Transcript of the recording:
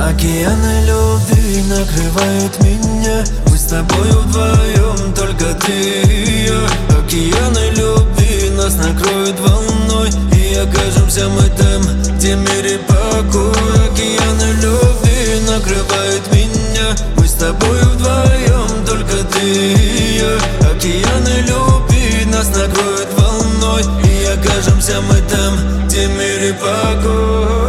Океаны любви накрывают меня. Мы с тобою вдвоем, только ты и я. Океаны любви нас накроют волной, и окажемся мы там, где мир и покой. Океаны любви накрывают меня. Мы с тобою вдвоем, только ты и я. Океаны любви нас накроют волной, и окажемся мы там, где мир и покой.